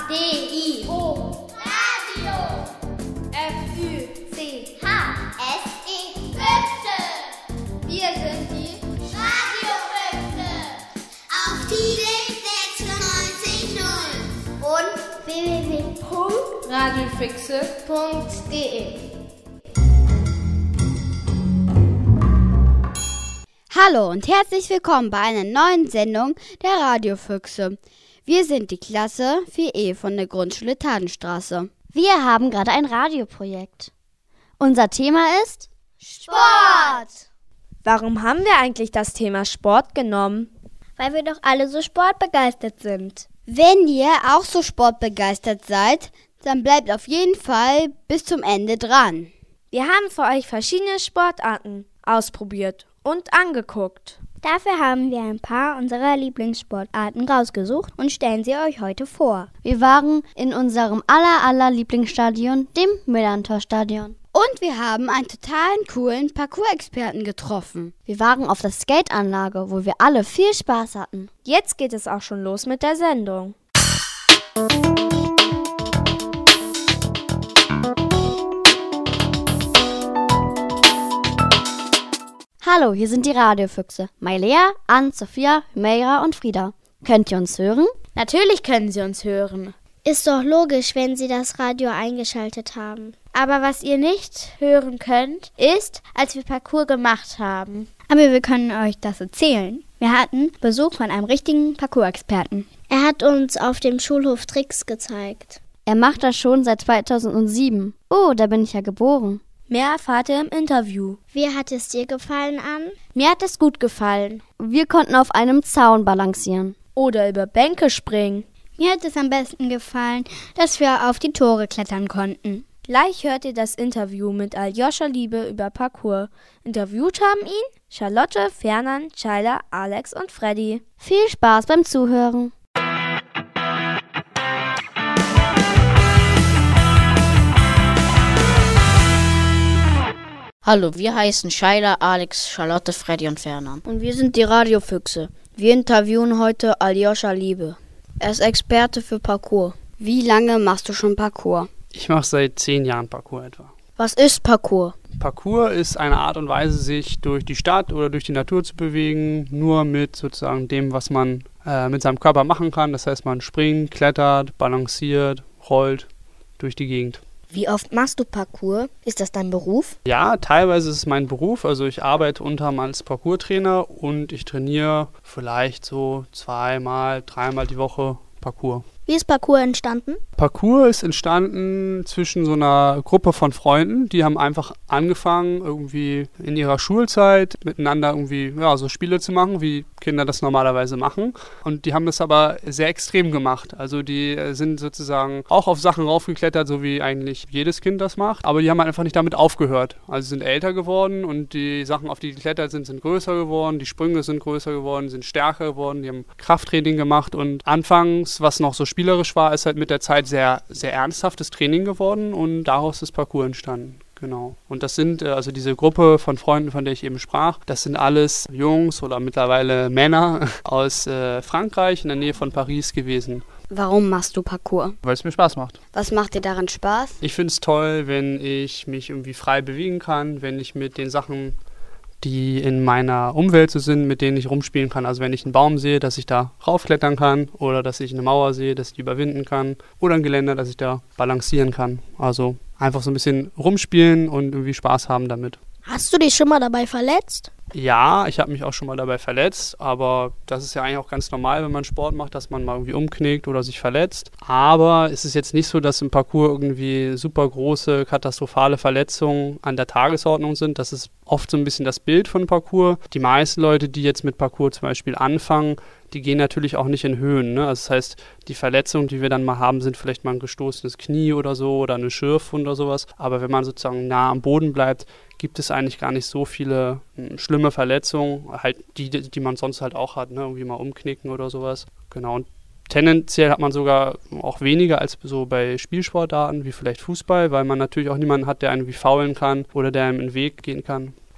R-A-D-I-O. Radio. F-Ü-C-H-S-E. Füchse. Wir sind die Radiofüchse. Auf Titel 96.0 und www.radiofüchse.de. Hallo und herzlich willkommen bei einer neuen Sendung der Radiofüchse. Wir sind die Klasse 4E von der Grundschule Tadenstraße. Wir haben gerade ein Radioprojekt. Unser Thema ist Sport! Warum haben wir eigentlich das Thema Sport genommen? Weil wir doch alle so sportbegeistert sind. Wenn ihr auch so sportbegeistert seid, dann bleibt auf jeden Fall bis zum Ende dran. Wir haben für euch verschiedene Sportarten ausprobiert und angeguckt. Dafür haben wir ein paar unserer Lieblingssportarten rausgesucht und stellen sie euch heute vor. Wir waren in unserem aller Lieblingsstadion, dem Millantor-Stadion. Und wir haben einen totalen coolen Parkour-Experten getroffen. Wir waren auf der Skateanlage, wo wir alle viel Spaß hatten. Jetzt geht es auch schon los mit der Sendung. Hallo, hier sind die Radiofüchse. Mailea, Ann, Sophia, Humeira und Frieda. Könnt ihr uns hören? Natürlich können Sie uns hören. Ist doch logisch, wenn Sie das Radio eingeschaltet haben. Aber was ihr nicht hören könnt, ist, als wir Parkour gemacht haben. Aber wir können euch das erzählen. Wir hatten Besuch von einem richtigen Parkour-Experten. Er hat uns auf dem Schulhof Tricks gezeigt. Er macht das schon seit 2007. Oh, da bin ich ja geboren. Mehr erfahrt ihr im Interview. Wie hat es dir gefallen, Ann? Mir hat es gut gefallen. Wir konnten auf einem Zaun balancieren. Oder über Bänke springen. Mir hat es am besten gefallen, dass wir auf die Tore klettern konnten. Gleich hört ihr das Interview mit Aljoscha Liebe über Parkour. Interviewt haben ihn Charlotte, Fernand, Schuyler, Alex und Freddy. Viel Spaß beim Zuhören. Hallo, wir heißen Schuyler, Alex, Charlotte, Freddy und Fernand. Und wir sind die Radiofüchse. Wir interviewen heute Aljoscha Liebe. Er ist Experte für Parkour. Wie lange machst du schon Parkour? Ich mache seit 10 Jahren Parkour etwa. Was ist Parkour? Parkour ist eine Art und Weise, sich durch die Stadt oder durch die Natur zu bewegen, nur mit sozusagen dem, was man mit seinem Körper machen kann. Das heißt, man springt, klettert, balanciert, rollt durch die Gegend. Wie oft machst du Parkour? Ist das dein Beruf? Ja, teilweise ist es mein Beruf. Also ich arbeite unter anderem als Parkour-Trainer und ich trainiere vielleicht so 2-mal, 3-mal die Woche Parkour. Wie ist Parkour entstanden? Parkour ist entstanden zwischen so einer Gruppe von Freunden, die haben einfach angefangen, irgendwie in ihrer Schulzeit miteinander irgendwie so Spiele zu machen, wie Kinder das normalerweise machen. Und die haben das aber sehr extrem gemacht. Also die sind sozusagen auch auf Sachen raufgeklettert, so wie eigentlich jedes Kind das macht. Aber die haben halt einfach nicht damit aufgehört. Also sind älter geworden und die Sachen, auf die die geklettert sind, sind größer geworden. Die Sprünge sind größer geworden, sind stärker geworden. Die haben Krafttraining gemacht und anfangs, was noch so spielerisch war, ist halt mit der Zeit sehr, sehr ernsthaftes Training geworden und daraus ist Parkour entstanden. Genau. Und das sind, also diese Gruppe von Freunden, von der ich eben sprach, das sind alles Jungs oder mittlerweile Männer aus Frankreich in der Nähe von Paris gewesen. Warum machst du Parkour? Weil es mir Spaß macht. Was macht dir daran Spaß? Ich finde es toll, wenn ich mich irgendwie frei bewegen kann, wenn ich mit den Sachen, die in meiner Umwelt so sind, mit denen ich rumspielen kann. Also wenn ich einen Baum sehe, dass ich da raufklettern kann oder dass ich eine Mauer sehe, dass ich die überwinden kann oder ein Geländer, dass ich da balancieren kann. Also einfach so ein bisschen rumspielen und irgendwie Spaß haben damit. Hast du dich schon mal dabei verletzt? Ja, ich habe mich auch schon mal dabei verletzt, aber das ist ja eigentlich auch ganz normal, wenn man Sport macht, dass man mal irgendwie umknickt oder sich verletzt. Aber es ist jetzt nicht so, dass im Parkour irgendwie super große, katastrophale Verletzungen an der Tagesordnung sind. Das ist oft so ein bisschen das Bild von Parkour. Die meisten Leute, die jetzt mit Parkour zum Beispiel anfangen, die gehen natürlich auch nicht in Höhen. Ne? Also das heißt, die Verletzungen, die wir dann mal haben, sind vielleicht mal ein gestoßenes Knie oder so oder eine Schürfwunde oder sowas. Aber wenn man sozusagen nah am Boden bleibt, gibt es eigentlich gar nicht so viele schlimme Verletzungen, halt die man sonst halt auch hat, ne? Irgendwie mal umknicken oder sowas. Genau. Und tendenziell hat man sogar auch weniger als so bei Spielsportarten wie vielleicht Fußball, weil man natürlich auch niemanden hat, der einen wie faulen kann oder der einem in den Weg gehen kann.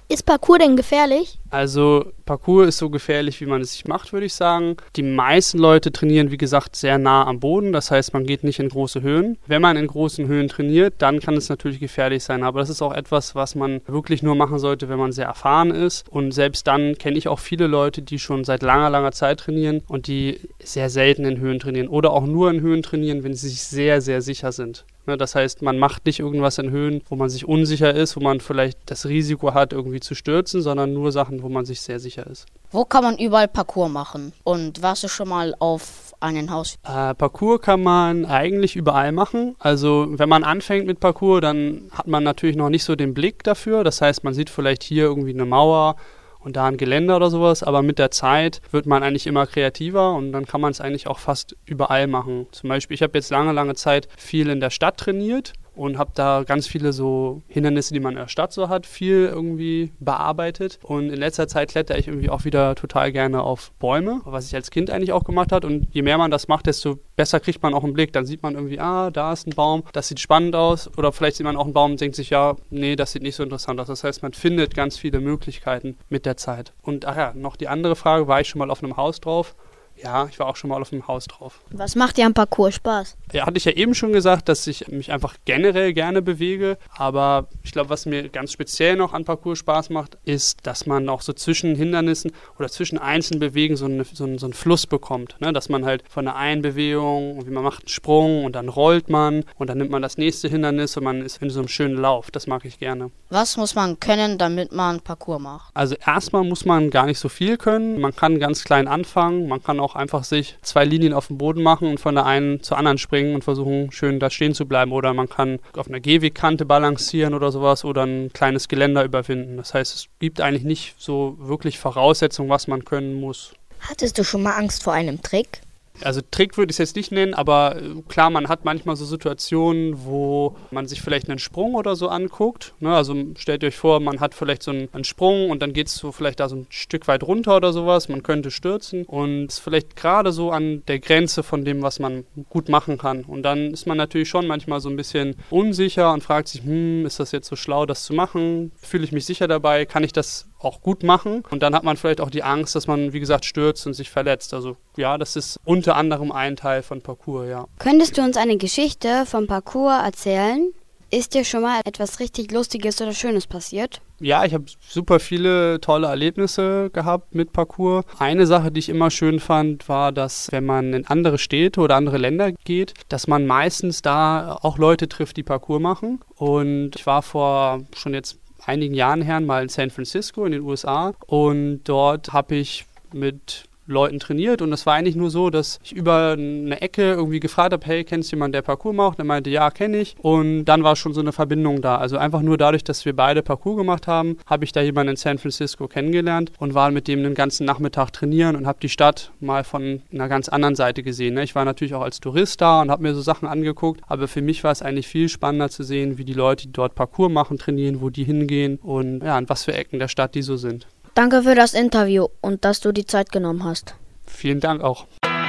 Ist Parkour denn gefährlich? Also Parkour ist so gefährlich, wie man es sich macht, würde ich sagen. Die meisten Leute trainieren, wie gesagt, sehr nah am Boden. Das heißt, man geht nicht in große Höhen. Wenn man in großen Höhen trainiert, dann kann es natürlich gefährlich sein. Aber das ist auch etwas, was man wirklich nur machen sollte, wenn man sehr erfahren ist. Und selbst dann kenne ich auch viele Leute, die schon seit langer, langer Zeit trainieren und die sehr selten in Höhen trainieren oder auch nur in Höhen trainieren, wenn sie sich sehr, sehr sicher sind. Das heißt, man macht nicht irgendwas in Höhen, wo man sich unsicher ist, wo man vielleicht das Risiko hat, irgendwie zu stürzen, sondern nur Sachen, wo man sich sehr sicher ist. Wo kann man überall Parkour machen? Und warst du schon mal auf einem Haus? Parkour kann man eigentlich überall machen. Also wenn man anfängt mit Parkour, dann hat man natürlich noch nicht so den Blick dafür. Das heißt, man sieht vielleicht hier irgendwie eine Mauer und da ein Geländer oder sowas, aber mit der Zeit wird man eigentlich immer kreativer und dann kann man es eigentlich auch fast überall machen. Zum Beispiel, ich habe jetzt lange, lange Zeit viel in der Stadt trainiert und habe da ganz viele so Hindernisse, die man in der Stadt so hat, viel irgendwie bearbeitet. Und in letzter Zeit klettere ich irgendwie auch wieder total gerne auf Bäume, was ich als Kind eigentlich auch gemacht habe. Und je mehr man das macht, desto besser kriegt man auch einen Blick. Dann sieht man irgendwie, da ist ein Baum, das sieht spannend aus. Oder vielleicht sieht man auch einen Baum und denkt sich, ja, nee, das sieht nicht so interessant aus. Das heißt, man findet ganz viele Möglichkeiten mit der Zeit. Und noch die andere Frage, war ich schon mal auf einem Haus drauf? Ja, ich war auch schon mal auf einem Haus drauf. Was macht dir am Parkour Spaß? Ja, hatte ich ja eben schon gesagt, dass ich mich einfach generell gerne bewege. Aber ich glaube, was mir ganz speziell noch an Parkour Spaß macht, ist, dass man auch so zwischen Hindernissen oder zwischen einzelnen Bewegen so einen Fluss bekommt. Ne? Dass man halt von der einen Bewegung, wie man macht einen Sprung und dann rollt man und dann nimmt man das nächste Hindernis und man ist in so einem schönen Lauf. Das mag ich gerne. Was muss man können, damit man Parkour macht? Also erstmal muss man gar nicht so viel können. Man kann ganz klein anfangen. Man kann auch einfach sich 2 Linien auf dem Boden machen und von der einen zur anderen springen und versuchen, schön da stehen zu bleiben. Oder man kann auf einer Gehwegkante balancieren oder sowas oder ein kleines Geländer überwinden. Das heißt, es gibt eigentlich nicht so wirklich Voraussetzungen, was man können muss. Hattest du schon mal Angst vor einem Trick? Also Trick würde ich es jetzt nicht nennen, aber klar, man hat manchmal so Situationen, wo man sich vielleicht einen Sprung oder so anguckt. Ne? Also stellt euch vor, man hat vielleicht so einen Sprung und dann geht es so vielleicht da so ein Stück weit runter oder sowas. Man könnte stürzen und ist vielleicht gerade so an der Grenze von dem, was man gut machen kann. Und dann ist man natürlich schon manchmal so ein bisschen unsicher und fragt sich, ist das jetzt so schlau, das zu machen? Fühle ich mich sicher dabei? Kann ich das auch gut machen? Und dann hat man vielleicht auch die Angst, dass man, wie gesagt, stürzt und sich verletzt. Also ja, das ist unter anderem ein Teil von Parkour, ja. Könntest du uns eine Geschichte vom Parkour erzählen? Ist dir schon mal etwas richtig Lustiges oder Schönes passiert? Ja, ich habe super viele tolle Erlebnisse gehabt mit Parkour. Eine Sache, die ich immer schön fand, war, dass wenn man in andere Städte oder andere Länder geht, dass man meistens da auch Leute trifft, die Parkour machen. Und ich war vor schon jetzt einigen Jahren her mal in San Francisco in den USA und dort habe ich mit Leuten trainiert und es war eigentlich nur so, dass ich über eine Ecke irgendwie gefragt habe, hey, kennst du jemanden, der Parkour macht? Er meinte, ja, kenne ich. Und dann war schon so eine Verbindung da. Also einfach nur dadurch, dass wir beide Parkour gemacht haben, habe ich da jemanden in San Francisco kennengelernt und war mit dem den ganzen Nachmittag trainieren und habe die Stadt mal von einer ganz anderen Seite gesehen. Ich war natürlich auch als Tourist da und habe mir so Sachen angeguckt, aber für mich war es eigentlich viel spannender zu sehen, wie die Leute, die dort Parkour machen, trainieren, wo die hingehen und ja, an was für Ecken der Stadt die so sind. Danke für das Interview und dass du die Zeit genommen hast. Vielen Dank auch.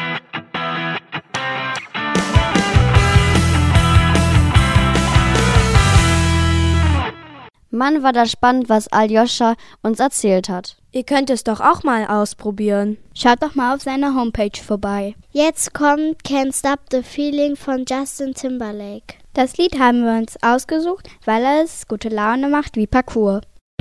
Mann, war das spannend, was Aljoscha uns erzählt hat. Ihr könnt es doch auch mal ausprobieren. Schaut doch mal auf seiner Homepage vorbei. Jetzt kommt Can't Stop the Feeling von Justin Timberlake. Das Lied haben wir uns ausgesucht, weil es gute Laune macht wie Parkour.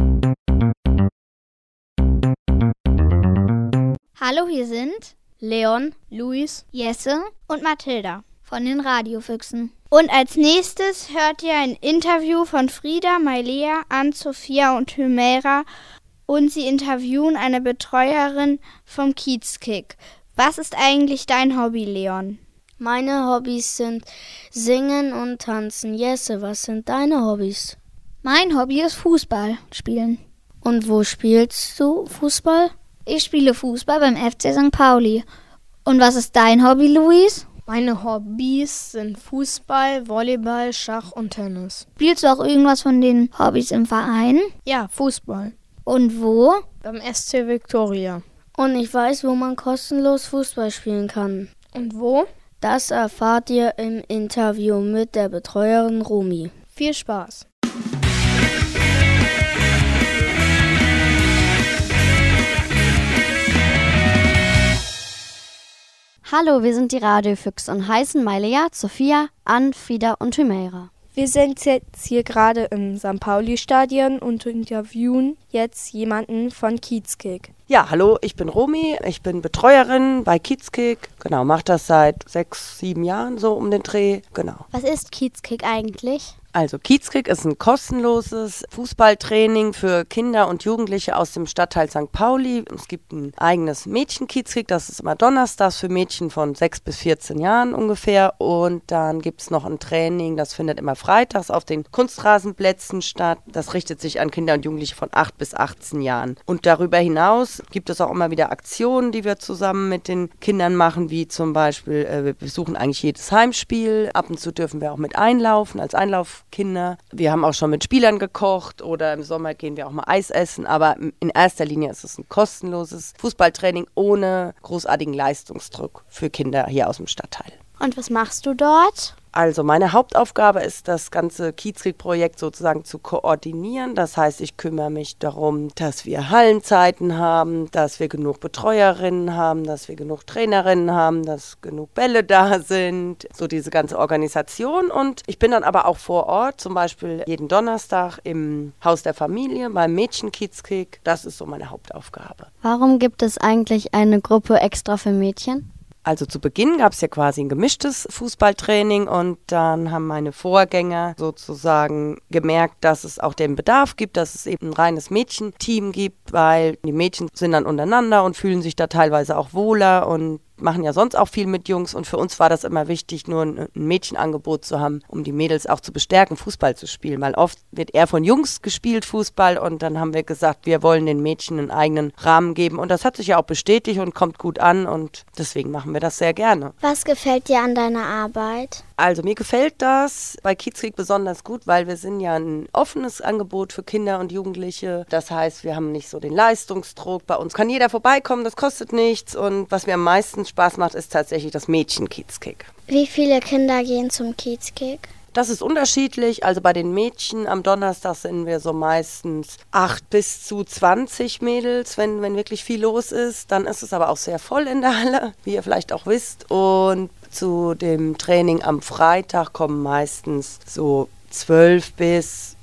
Hallo, hier sind Leon, Luis, Jesse und Mathilda von den Radiofüchsen. Und als nächstes hört ihr ein Interview von Frieda, Mailea, Ann-Sophia und Hymera und sie interviewen eine Betreuerin vom Kiezkick. Was ist eigentlich dein Hobby, Leon? Meine Hobbys sind Singen und Tanzen. Jesse, was sind deine Hobbys? Mein Hobby ist Fußball spielen. Und wo spielst du Fußball? Ich spiele Fußball beim FC St. Pauli. Und was ist dein Hobby, Luis? Meine Hobbys sind Fußball, Volleyball, Schach und Tennis. Spielst du auch irgendwas von den Hobbys im Verein? Ja, Fußball. Und wo? Beim SC Victoria. Und ich weiß, wo man kostenlos Fußball spielen kann. Und wo? Das erfahrt ihr im Interview mit der Betreuerin Romy. Viel Spaß! Hallo, wir sind die Radiofüchse und heißen Mailea, Sophia, Ann, Frieda und Hümeira. Wir sind jetzt hier gerade im St. Pauli-Stadion und interviewen jetzt jemanden von Kiezkick. Ja, hallo, ich bin Romy, ich bin Betreuerin bei Kiezkick. Genau, mache das seit 6, 7 Jahren so um den Dreh. Genau. Was ist Kiezkick eigentlich? Also Kiezkick ist ein kostenloses Fußballtraining für Kinder und Jugendliche aus dem Stadtteil St. Pauli. Es gibt ein eigenes Mädchen-Kiezkick, das ist immer donnerstags für Mädchen von 6 bis 14 Jahren ungefähr. Und dann gibt es noch ein Training, das findet immer freitags auf den Kunstrasenplätzen statt. Das richtet sich an Kinder und Jugendliche von 8 bis 18 Jahren. Und darüber hinaus gibt es auch immer wieder Aktionen, die wir zusammen mit den Kindern machen, wie zum Beispiel, wir besuchen eigentlich jedes Heimspiel. Ab und zu dürfen wir auch mit einlaufen, als Einlaufkinder. Wir haben auch schon mit Spielern gekocht oder im Sommer gehen wir auch mal Eis essen, aber in erster Linie ist es ein kostenloses Fußballtraining ohne großartigen Leistungsdruck für Kinder hier aus dem Stadtteil. Und was machst du dort? Also meine Hauptaufgabe ist, das ganze Kiezkick-Projekt sozusagen zu koordinieren. Das heißt, ich kümmere mich darum, dass wir Hallenzeiten haben, dass wir genug Betreuerinnen haben, dass wir genug Trainerinnen haben, dass genug Bälle da sind, so diese ganze Organisation. Und ich bin dann aber auch vor Ort, zum Beispiel jeden Donnerstag im Haus der Familie, beim Mädchen-Kiezkick. Das ist so meine Hauptaufgabe. Warum gibt es eigentlich eine Gruppe extra für Mädchen? Also zu Beginn gab es ja quasi ein gemischtes Fußballtraining und dann haben meine Vorgänger sozusagen gemerkt, dass es auch den Bedarf gibt, dass es eben ein reines Mädchenteam gibt, weil die Mädchen sind dann untereinander und fühlen sich da teilweise auch wohler und machen ja sonst auch viel mit Jungs und für uns war das immer wichtig, nur ein Mädchenangebot zu haben, um die Mädels auch zu bestärken, Fußball zu spielen, weil oft wird eher von Jungs gespielt, Fußball, und dann haben wir gesagt, wir wollen den Mädchen einen eigenen Rahmen geben und das hat sich ja auch bestätigt und kommt gut an und deswegen machen wir das sehr gerne. Was gefällt dir an deiner Arbeit? Also mir gefällt das bei Kiezkick besonders gut, weil wir sind ja ein offenes Angebot für Kinder und Jugendliche. Das heißt, wir haben nicht so den Leistungsdruck. Bei uns kann jeder vorbeikommen, das kostet nichts. Und was mir am meisten Spaß macht, ist tatsächlich das Mädchen-Kiezkick. Wie viele Kinder gehen zum Kiezkick? Das ist unterschiedlich. Also bei den Mädchen am Donnerstag sind wir so meistens 8 bis zu 20 Mädels, wenn wirklich viel los ist. Dann ist es aber auch sehr voll in der Halle, wie ihr vielleicht auch wisst. Und zu dem Training am Freitag kommen meistens so 12 bis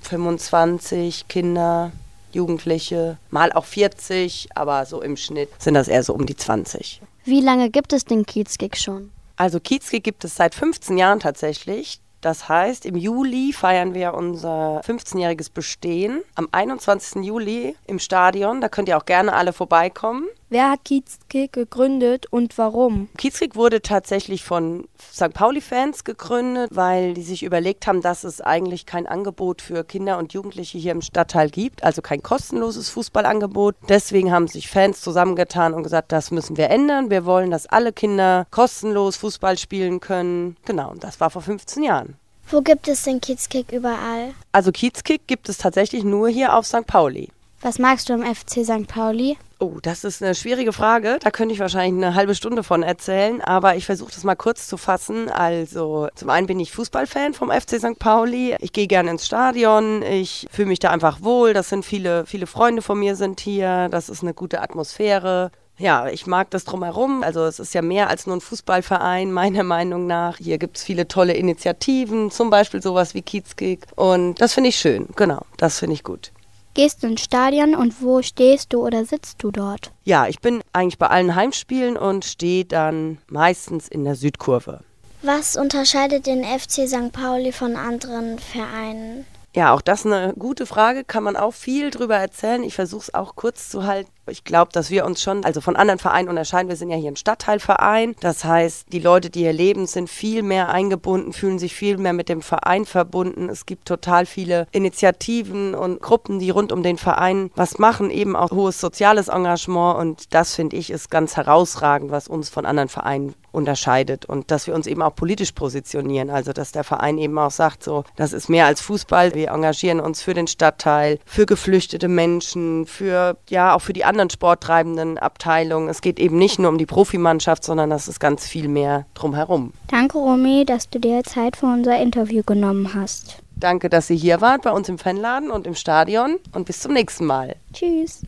25 Kinder, Jugendliche, mal auch 40, aber so im Schnitt sind das eher so um die 20. Wie lange gibt es den Kiezkick schon? Also Kiezkick gibt es seit 15 Jahren tatsächlich. Das heißt, im Juli feiern wir unser 15-jähriges Bestehen. Am 21. Juli im Stadion, da könnt ihr auch gerne alle vorbeikommen. Wer hat Kiezkick gegründet und warum? Kiezkick wurde tatsächlich von St. Pauli-Fans gegründet, weil die sich überlegt haben, dass es eigentlich kein Angebot für Kinder und Jugendliche hier im Stadtteil gibt, also kein kostenloses Fußballangebot. Deswegen haben sich Fans zusammengetan und gesagt, das müssen wir ändern. Wir wollen, dass alle Kinder kostenlos Fußball spielen können. Genau, und das war vor 15 Jahren. Wo gibt es den Kiezkick überall? Also Kiezkick gibt es tatsächlich nur hier auf St. Pauli. Was magst du am FC St. Pauli? Oh, das ist eine schwierige Frage. Da könnte ich wahrscheinlich eine halbe Stunde von erzählen, aber ich versuche das mal kurz zu fassen. Also zum einen bin ich Fußballfan vom FC St. Pauli. Ich gehe gerne ins Stadion. Ich fühle mich da einfach wohl. Das sind viele Freunde von mir sind hier. Das ist eine gute Atmosphäre. Ja, ich mag das drumherum. Also es ist ja mehr als nur ein Fußballverein, meiner Meinung nach. Hier gibt es viele tolle Initiativen, zum Beispiel sowas wie Kiezkick. Und das finde ich schön. Genau, das finde ich gut. Gehst du ins Stadion und wo stehst du oder sitzt du dort? Ja, ich bin eigentlich bei allen Heimspielen und stehe dann meistens in der Südkurve. Was unterscheidet den FC St. Pauli von anderen Vereinen? Ja, auch das ist eine gute Frage, kann man auch viel drüber erzählen. Ich versuche es auch kurz zu halten. Ich glaube, dass wir uns schon von anderen Vereinen unterscheiden. Wir sind ja hier ein Stadtteilverein. Das heißt, die Leute, die hier leben, sind viel mehr eingebunden, fühlen sich viel mehr mit dem Verein verbunden. Es gibt total viele Initiativen und Gruppen, die rund um den Verein was machen, eben auch hohes soziales Engagement. Und das, finde ich, ist ganz herausragend, was uns von anderen Vereinen unterscheidet. Und dass wir uns eben auch politisch positionieren. Also, dass der Verein eben auch sagt, so, das ist mehr als Fußball. Wir engagieren uns für den Stadtteil, für geflüchtete Menschen, auch für die anderen sporttreibenden Abteilungen. Es geht eben nicht nur um die Profimannschaft, sondern das ist ganz viel mehr drumherum. Danke, Romy, dass du dir Zeit für unser Interview genommen hast. Danke, dass ihr hier wart bei uns im Fanladen und im Stadion und bis zum nächsten Mal. Tschüss.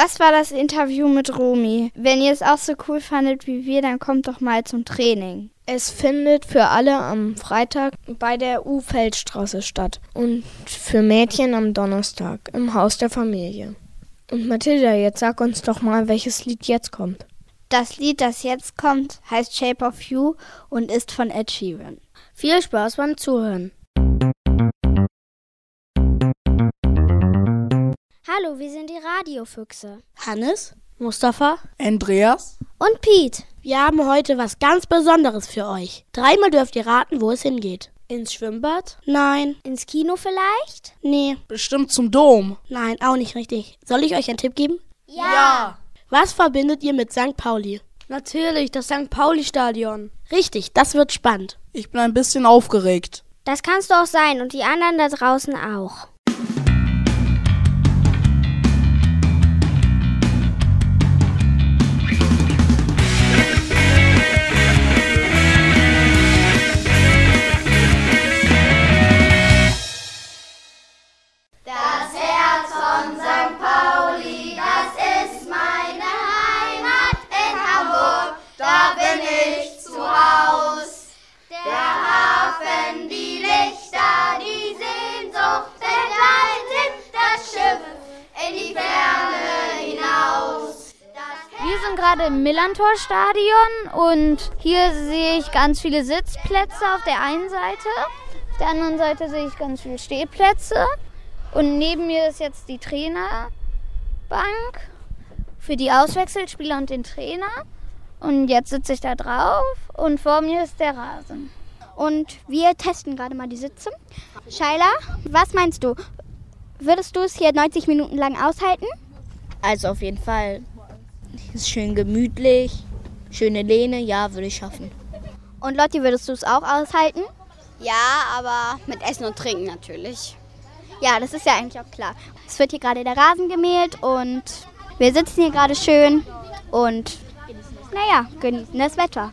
Das war das Interview mit Romy. Wenn ihr es auch so cool fandet wie wir, dann kommt doch mal zum Training. Es findet für alle am Freitag bei der U-Feldstraße statt und für Mädchen am Donnerstag im Haus der Familie. Und Mathilda, jetzt sag uns doch mal, welches Lied jetzt kommt. Das Lied, das jetzt kommt, heißt Shape of You und ist von Ed Sheeran. Viel Spaß beim Zuhören. Hallo, wir sind die Radiofüchse. Hannes, Mustafa, Andreas und Piet. Wir haben heute was ganz Besonderes für euch. 3-mal dürft ihr raten, wo es hingeht. Ins Schwimmbad? Nein. Ins Kino vielleicht? Nee. Bestimmt zum Dom. Nein, auch nicht richtig. Soll ich euch einen Tipp geben? Ja. Was verbindet ihr mit St. Pauli? Natürlich, das St. Pauli-Stadion. Richtig, das wird spannend. Ich bin ein bisschen aufgeregt. Das kannst du auch sein und die anderen da draußen auch. Gerade im Millantor-Stadion und hier sehe ich ganz viele Sitzplätze auf der einen Seite. Auf der anderen Seite sehe ich ganz viele Stehplätze und neben mir ist jetzt die Trainerbank für die Auswechselspieler und den Trainer. Und jetzt sitze ich da drauf und vor mir ist der Rasen. Und wir testen gerade mal die Sitze. Shaila, was meinst du? Würdest du es hier 90 Minuten lang aushalten? Also auf jeden Fall. Ist schön gemütlich, schöne Lehne, ja, würde ich schaffen. Und Lotti, würdest du es auch aushalten? Ja, aber mit Essen und Trinken natürlich. Ja, das ist ja eigentlich auch klar. Es wird hier gerade der Rasen gemäht und wir sitzen hier gerade schön und genießen das Wetter.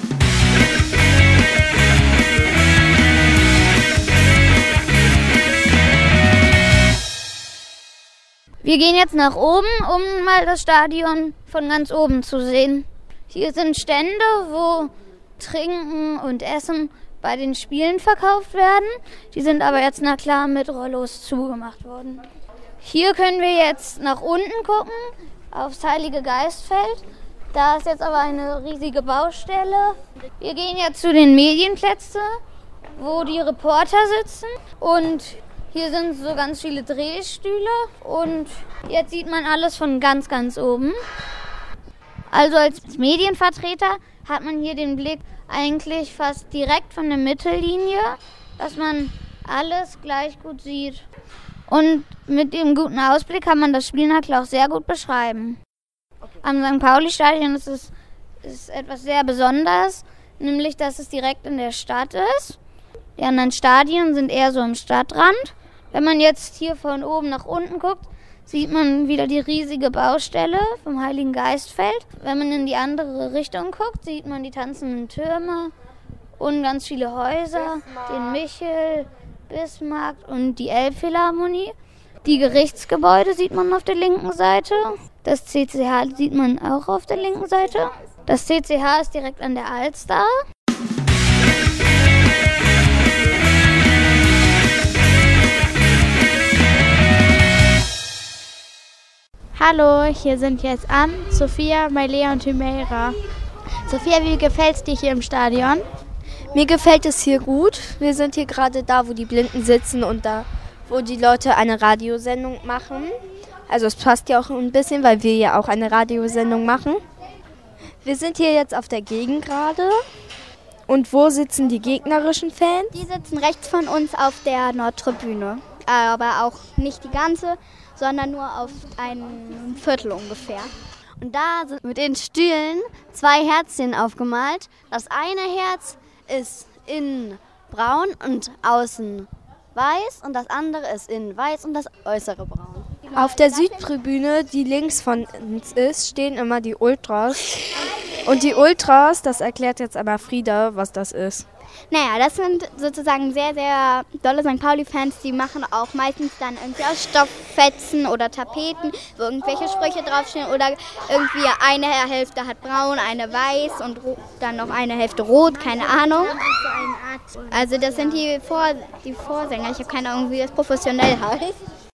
Wir gehen jetzt nach oben, um mal das Stadion von ganz oben zu sehen. Hier sind Stände, wo Trinken und Essen bei den Spielen verkauft werden. Die sind aber jetzt, na klar, mit Rollos zugemacht worden. Hier können wir jetzt nach unten gucken, aufs Heilige Geistfeld. Da ist jetzt aber eine riesige Baustelle. Wir gehen jetzt zu den Medienplätzen, wo die Reporter sitzen. Und hier sind so ganz viele Drehstühle und jetzt sieht man alles von ganz, ganz oben. Also als Medienvertreter hat man hier den Blick eigentlich fast direkt von der Mittellinie, dass man alles gleich gut sieht. Und mit dem guten Ausblick kann man das Spiel auch sehr gut beschreiben. Am St. Pauli-Stadion ist es etwas sehr Besonderes, nämlich dass es direkt in der Stadt ist. Die anderen Stadien sind eher so am Stadtrand. Wenn man jetzt hier von oben nach unten guckt, sieht man wieder die riesige Baustelle vom Heiligen Geistfeld. Wenn man in die andere Richtung guckt, sieht man die tanzenden Türme und ganz viele Häuser, den Michel, Bismarck und die Elbphilharmonie. Die Gerichtsgebäude sieht man auf der linken Seite. Das CCH sieht man auch auf der linken Seite. Das CCH ist direkt an der Alster. Hallo, hier sind jetzt Ann, Sophia, Mailea und Hümeira. Sophia, wie gefällt's dir hier im Stadion? Mir gefällt es hier gut. Wir sind hier gerade da, wo die Blinden sitzen und da, wo die Leute eine Radiosendung machen. Also es passt ja auch ein bisschen, weil wir ja auch eine Radiosendung machen. Wir sind hier jetzt auf der Gegend gerade. Und wo sitzen die gegnerischen Fans? Die sitzen rechts von uns auf der Nordtribüne. Aber auch nicht die ganze, sondern nur auf ein Viertel ungefähr. Und da sind mit den Stühlen 2 Herzchen aufgemalt. Das eine Herz ist innen braun und außen weiß und das andere ist innen weiß und das äußere braun. Auf der Südtribüne, die links von uns ist, stehen immer die Ultras. Und die Ultras, das erklärt jetzt aber Frieda, was das ist. Naja, das sind sozusagen sehr, sehr dolle St. Pauli-Fans, die machen auch meistens dann irgendwie aus Stofffetzen oder Tapeten, wo irgendwelche Sprüche draufstehen oder irgendwie eine Hälfte hat braun, eine weiß und dann noch eine Hälfte rot, keine Ahnung. Also das sind die Vorsänger, ich habe keine Ahnung, wie das professionell heißt.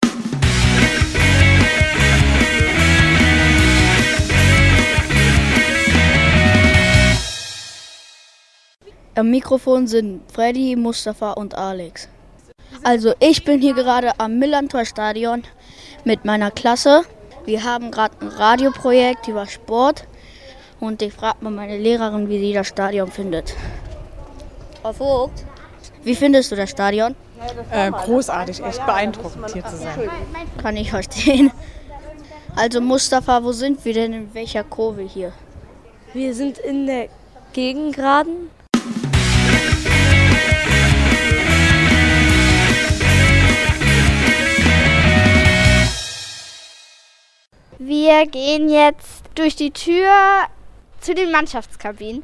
Am Mikrofon sind Freddy, Mustafa und Alex. Also ich bin hier gerade am Millantor-Stadion mit meiner Klasse. Wir haben gerade ein Radioprojekt über Sport und ich frage mal meine Lehrerin, wie sie das Stadion findet. Frau Vogt, wie findest du das Stadion? Großartig, echt beeindruckend hier zu sein. Kann ich verstehen. Also Mustafa, wo sind wir denn, in welcher Kurve hier? Wir sind in der Gegengraden. Wir gehen jetzt durch die Tür zu den Mannschaftskabinen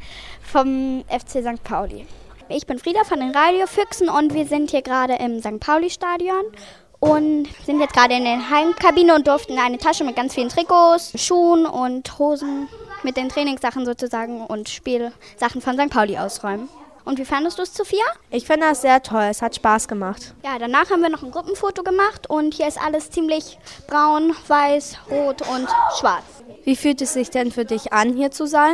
vom FC St. Pauli. Ich bin Frieda von den Radiofüchsen und wir sind hier gerade im St. Pauli-Stadion und sind jetzt gerade in der Heimkabine und durften eine Tasche mit ganz vielen Trikots, Schuhen und Hosen mit den Trainingssachen sozusagen und Spielsachen von St. Pauli ausräumen. Und wie fandest du es, Sophia? Ich finde das sehr toll, es hat Spaß gemacht. Ja, danach haben wir noch ein Gruppenfoto gemacht und hier ist alles ziemlich braun, weiß, rot und schwarz. Wie fühlt es sich denn für dich an, hier zu sein?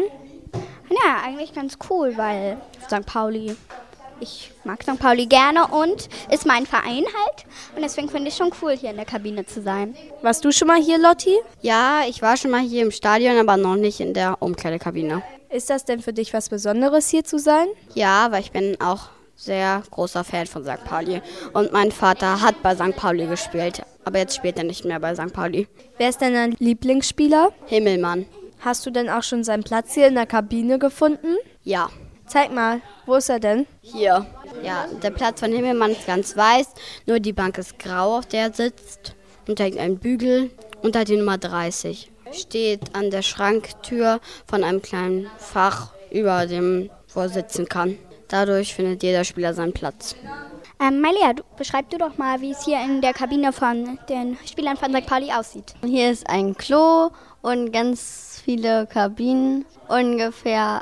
Ja, eigentlich ganz cool, weil St. Pauli, ich mag St. Pauli gerne und ist mein Verein halt. Und deswegen finde ich schon cool, hier in der Kabine zu sein. Warst du schon mal hier, Lotti? Ja, ich war schon mal hier im Stadion, aber noch nicht in der Umkleidekabine. Ist das denn für dich was Besonderes, hier zu sein? Ja, weil ich bin auch sehr großer Fan von St. Pauli. Und mein Vater hat bei St. Pauli gespielt, aber jetzt spielt er nicht mehr bei St. Pauli. Wer ist denn dein Lieblingsspieler? Himmelmann. Hast du denn auch schon seinen Platz hier in der Kabine gefunden? Ja. Zeig mal, wo ist er denn? Hier. Ja, der Platz von Himmelmann ist ganz weiß, nur die Bank ist grau, auf der er sitzt. Und da hängt ein Bügel und da die Nummer 30. Steht an der Schranktür von einem kleinen Fach über dem, wo er sitzen kann. Dadurch findet jeder Spieler seinen Platz. Malia, beschreib du doch mal, wie es hier in der Kabine von den Spielern von St. Pauli aussieht. Hier ist ein Klo und ganz viele Kabinen, ungefähr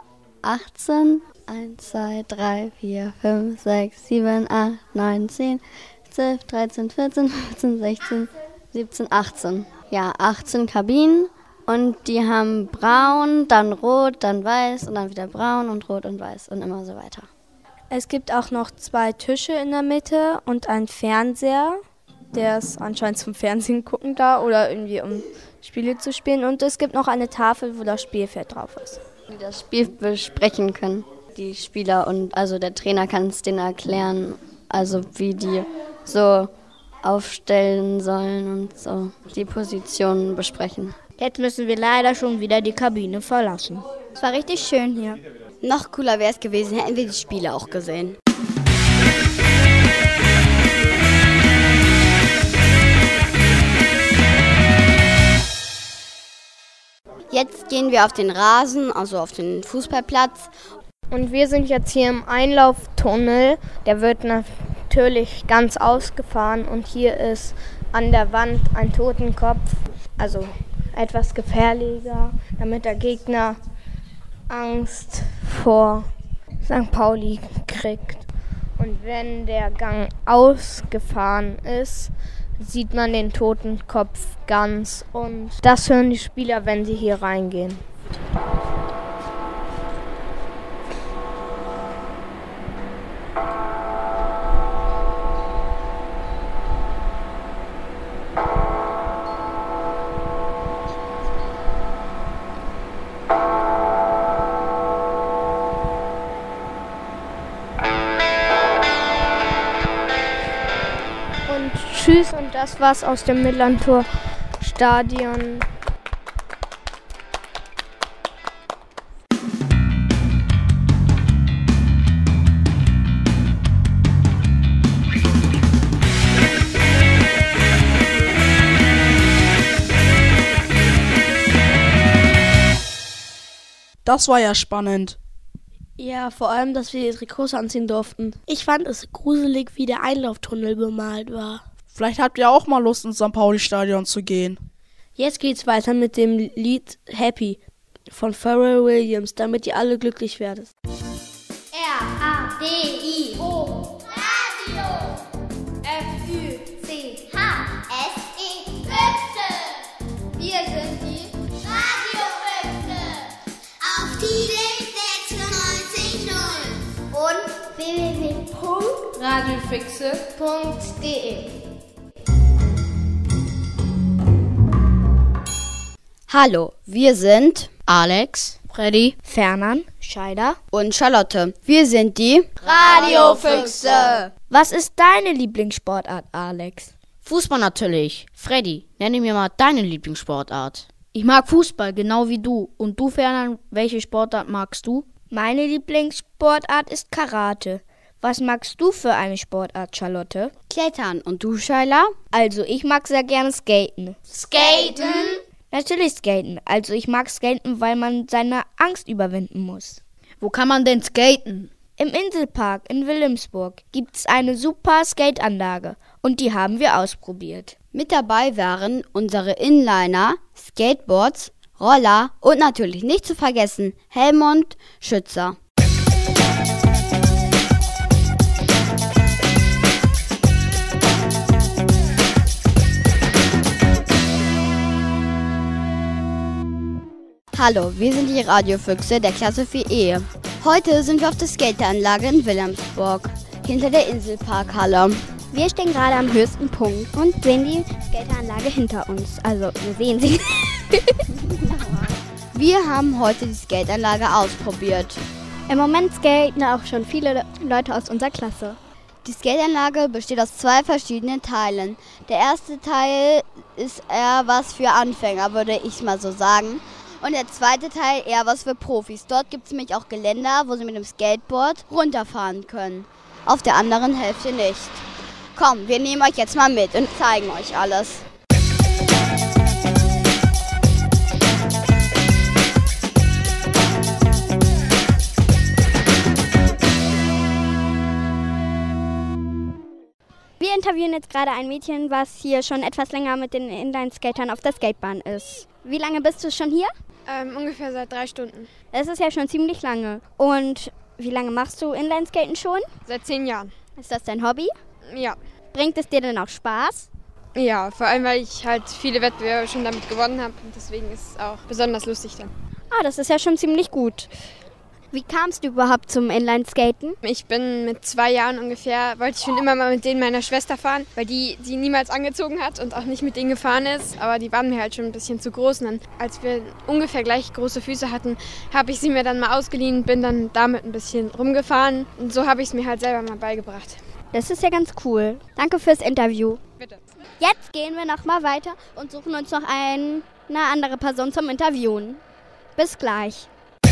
18. 1, 2, 3, 4, 5, 6, 7, 8, 9, 10, 12, 13, 14, 15, 16, 17, 18. Ja, 18 Kabinen und die haben braun, dann rot, dann weiß und dann wieder braun und rot und weiß und immer so weiter. Es gibt auch noch 2 Tische in der Mitte und einen Fernseher. Der ist anscheinend zum Fernsehen gucken da oder irgendwie um Spiele zu spielen. Und es gibt noch eine Tafel, wo das Spielfeld drauf ist. Die das Spiel besprechen können. Die Spieler und also der Trainer kann es denen erklären, also wie die so aufstellen sollen und so die Positionen besprechen. Jetzt müssen wir leider schon wieder die Kabine verlassen. Es war richtig schön hier. Noch cooler wäre es gewesen, hätten wir die Spiele auch gesehen. Jetzt gehen wir auf den Rasen, also auf den Fußballplatz. Und wir sind jetzt hier im Einlauftunnel. Der wird natürlich ganz ausgefahren und hier ist an der Wand ein Totenkopf, also etwas gefährlicher, damit der Gegner Angst vor St. Pauli kriegt. Und wenn der Gang ausgefahren ist, sieht man den Totenkopf ganz und das hören die Spieler, wenn sie hier reingehen. Tschüss und das war's aus dem Millantor-Stadion. Das war ja spannend. Ja, vor allem, dass wir die Trikots anziehen durften. Ich fand es gruselig, wie der Einlauftunnel bemalt war. Vielleicht habt ihr auch mal Lust, ins St. Pauli-Stadion zu gehen. Jetzt geht's weiter mit dem Lied Happy von Pharrell Williams, damit ihr alle glücklich werdet. R-A-D-I-O Radio F-U-C-H-S-E Füchse. Wir sind die Radiofüchse auf Tide 96.0 und www.radiofüchse.de. Hallo, wir sind Alex, Freddy, Fernand, Scheider und Charlotte. Wir sind die Radiofüchse. Was ist deine Lieblingssportart, Alex? Fußball natürlich. Freddy, nenne mir mal deine Lieblingssportart. Ich mag Fußball, genau wie du. Und du, Fernand, welche Sportart magst du? Meine Lieblingssportart ist Karate. Was magst du für eine Sportart, Charlotte? Klettern. Und du, Scheila? Also, ich mag sehr gerne Skaten. Skaten? Natürlich Skaten. Also, ich mag Skaten, weil man seine Angst überwinden muss. Wo kann man denn skaten? Im Inselpark in Wilhelmsburg gibt es eine super Skateanlage und die haben wir ausprobiert. Mit dabei waren unsere Inliner, Skateboards, Roller und natürlich nicht zu vergessen Helmut Schützer. Hallo, wir sind die Radiofüchse der Klasse 4E. Heute sind wir auf der Skateranlage in Wilhelmsburg, hinter der Inselparkhalle. Wir stehen gerade am höchsten Punkt und sehen die Skateranlage hinter uns. Also, wir sehen sie. Wir haben heute die Skateanlage ausprobiert. Im Moment skaten auch schon viele Leute aus unserer Klasse. Die Skateanlage besteht aus 2 verschiedenen Teilen. Der erste Teil ist eher was für Anfänger, würde ich mal so sagen. Und der zweite Teil eher was für Profis. Dort gibt es nämlich auch Geländer, wo sie mit dem Skateboard runterfahren können. Auf der anderen Hälfte nicht. Komm, wir nehmen euch jetzt mal mit und zeigen euch alles. Wir interviewen jetzt gerade ein Mädchen, was hier schon etwas länger mit den Inline-Skatern auf der Skatebahn ist. Wie lange bist du schon hier? Ungefähr seit 3 Stunden. Das ist ja schon ziemlich lange. Und wie lange machst du Inline-Skaten schon? Seit 10 Jahren. Ist das dein Hobby? Ja. Bringt es dir denn auch Spaß? Ja, vor allem, weil ich halt viele Wettbewerbe schon damit gewonnen habe. Und deswegen ist es auch besonders lustig dann. Das ist ja schon ziemlich gut. Wie kamst du überhaupt zum Inline-Skaten? Ich bin mit 2 Jahren ungefähr, wollte ich schon immer mal mit denen meiner Schwester fahren, weil die sie niemals angezogen hat und auch nicht mit denen gefahren ist. Aber die waren mir halt schon ein bisschen zu groß. Und dann, als wir ungefähr gleich große Füße hatten, habe ich sie mir dann mal ausgeliehen und bin dann damit ein bisschen rumgefahren. Und so habe ich es mir halt selber mal beigebracht. Das ist ja ganz cool. Danke fürs Interview. Bitte. Jetzt gehen wir noch mal weiter und suchen uns noch eine andere Person zum Interviewen. Bis gleich.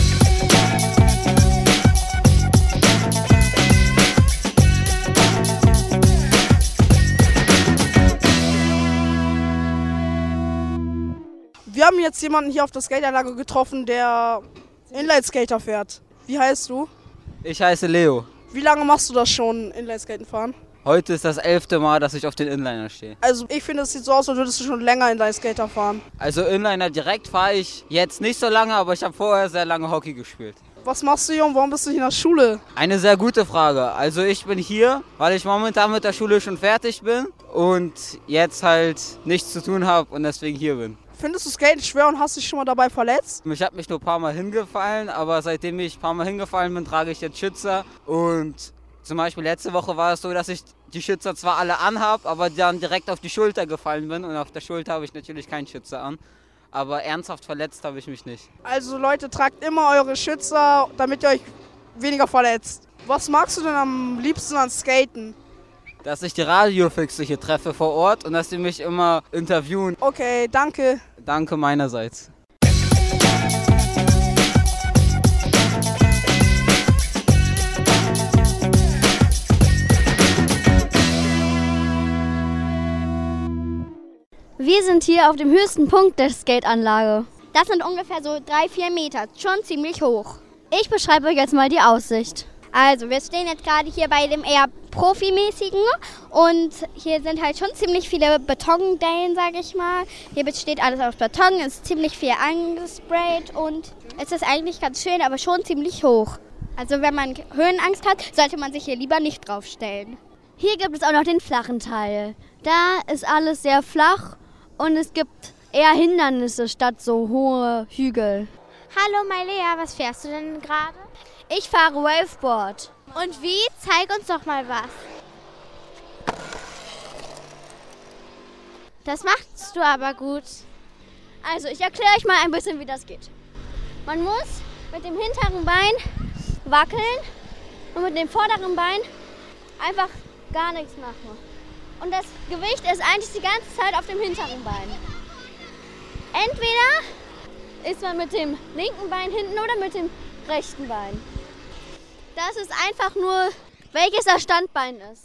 Wir haben jetzt jemanden hier auf der Skateanlage getroffen, der Inline-Skater fährt. Wie heißt du? Ich heiße Leo. Wie lange machst du das schon, Inline-Skaten fahren? Heute ist das 11. Mal, dass ich auf den Inliner stehe. Also ich finde, es sieht so aus, als würdest du schon länger Inline-Skater fahren. Also Inliner direkt fahre ich jetzt nicht so lange, aber ich habe vorher sehr lange Hockey gespielt. Was machst du hier und warum bist du hier in der Schule? Eine sehr gute Frage. Also ich bin hier, weil ich momentan mit der Schule schon fertig bin und jetzt halt nichts zu tun habe und deswegen hier bin. Findest du Skaten schwer und hast dich schon mal dabei verletzt? Ich habe mich nur ein paar Mal hingefallen, aber seitdem ich ein paar Mal hingefallen bin, trage ich jetzt Schützer. Und zum Beispiel letzte Woche war es so, dass ich die Schützer zwar alle anhab, aber dann direkt auf die Schulter gefallen bin. Und auf der Schulter habe ich natürlich keinen Schützer an. Aber ernsthaft verletzt habe ich mich nicht. Also Leute, tragt immer eure Schützer, damit ihr euch weniger verletzt. Was magst du denn am liebsten an Skaten? Dass ich die Radiofüchse hier treffe vor Ort und dass sie mich immer interviewen. Okay, danke. Danke meinerseits. Wir sind hier auf dem höchsten Punkt der Skateanlage. Das sind ungefähr so 3-4 Meter, schon ziemlich hoch. Ich beschreibe euch jetzt mal die Aussicht. Also wir stehen jetzt gerade hier bei dem eher profimäßigen und hier sind halt schon ziemlich viele Betondellen, sage ich mal. Hier besteht alles aus Beton, es ist ziemlich viel angesprayt und es ist eigentlich ganz schön, aber schon ziemlich hoch. Also wenn man Höhenangst hat, sollte man sich hier lieber nicht draufstellen. Hier gibt es auch noch den flachen Teil. Da ist alles sehr flach und es gibt eher Hindernisse statt so hohe Hügel. Hallo Mailea, was fährst du denn gerade? Ich fahre Waveboard. Und wie? Zeig uns doch mal was. Das machst du aber gut. Also, ich erkläre euch mal ein bisschen, wie das geht. Man muss mit dem hinteren Bein wackeln und mit dem vorderen Bein einfach gar nichts machen. Und das Gewicht ist eigentlich die ganze Zeit auf dem hinteren Bein. Entweder ist man mit dem linken Bein hinten oder mit dem rechten Bein. Das ist einfach nur, welches das Standbein ist.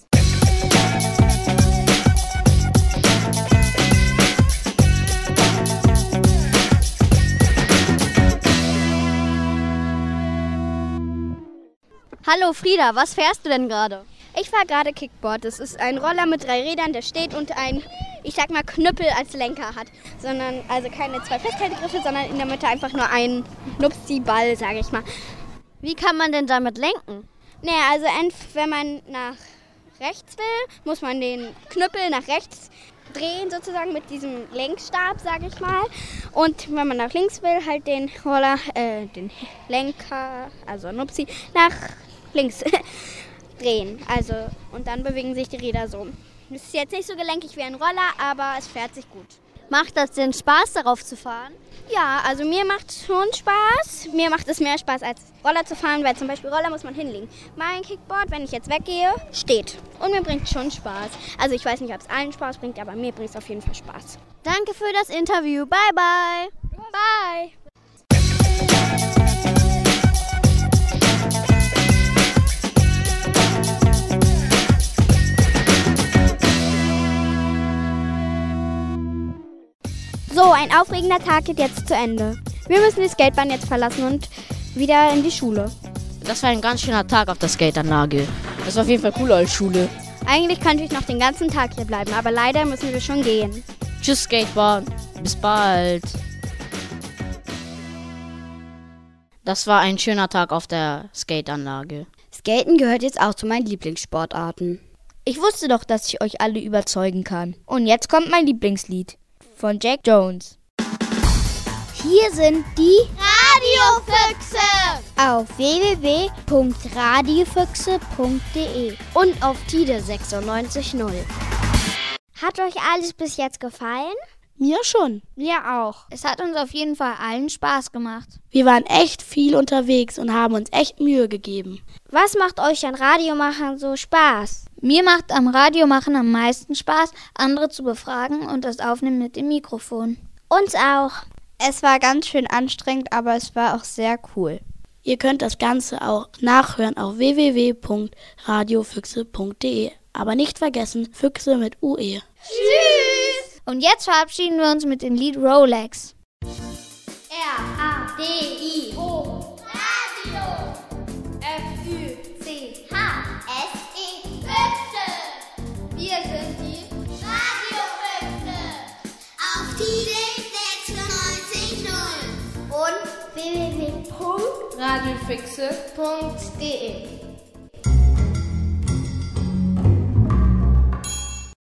Hallo Frieda, was fährst du denn gerade? Ich fahre gerade Kickboard. Das ist ein Roller mit 3 Rädern, der steht und ein, ich sag mal, Knüppel als Lenker hat. Sondern, also keine 2 Festhaltegriffe, sondern in der Mitte einfach nur ein Nupsi-Ball, sage ich mal. Wie kann man denn damit lenken? Naja, also wenn man nach rechts will, muss man den Knüppel nach rechts drehen, sozusagen mit diesem Lenkstab, sage ich mal. Und wenn man nach links will, halt den Roller, den Lenker, also Nupsi, nach links drehen. Also, und dann bewegen sich die Räder so. Es ist jetzt nicht so gelenkig wie ein Roller, aber es fährt sich gut. Macht das denn Spaß, darauf zu fahren? Ja, also mir macht schon Spaß. Mir macht es mehr Spaß als Roller zu fahren, weil zum Beispiel Roller muss man hinlegen. Mein Kickboard, wenn ich jetzt weggehe, steht. Und mir bringt schon Spaß. Also ich weiß nicht, ob es allen Spaß bringt, aber mir bringt es auf jeden Fall Spaß. Danke für das Interview. Bye, bye. Bye. So, ein aufregender Tag geht jetzt zu Ende. Wir müssen die Skatebahn jetzt verlassen und wieder in die Schule. Das war ein ganz schöner Tag auf der Skateanlage. Das war auf jeden Fall cooler als Schule. Eigentlich könnte ich noch den ganzen Tag hier bleiben, aber leider müssen wir schon gehen. Tschüss Skatebahn, bis bald. Das war ein schöner Tag auf der Skateanlage. Skaten gehört jetzt auch zu meinen Lieblingssportarten. Ich wusste doch, dass ich euch alle überzeugen kann. Und jetzt kommt mein Lieblingslied von Jack Jones. Hier sind die Radiofüchse auf www.radiofüchse.de und auf Tide 96.0. Hat euch alles bis jetzt gefallen? Mir schon. Mir auch. Es hat uns auf jeden Fall allen Spaß gemacht. Wir waren echt viel unterwegs und haben uns echt Mühe gegeben. Was macht euch an Radiomachen so Spaß? Mir macht am Radiomachen am meisten Spaß, andere zu befragen und das Aufnehmen mit dem Mikrofon. Uns auch. Es war ganz schön anstrengend, aber es war auch sehr cool. Ihr könnt das Ganze auch nachhören auf www.radiofüchse.de. Aber nicht vergessen, Füchse mit UE. Tschüss! Und jetzt verabschieden wir uns mit dem Lied Rolex. R-A-D-I-O Radio F-Ü-C-H-S-E Füchse. Wir sind die Radiofüchse auf Tide 96.0 und www.radiofüchse.de.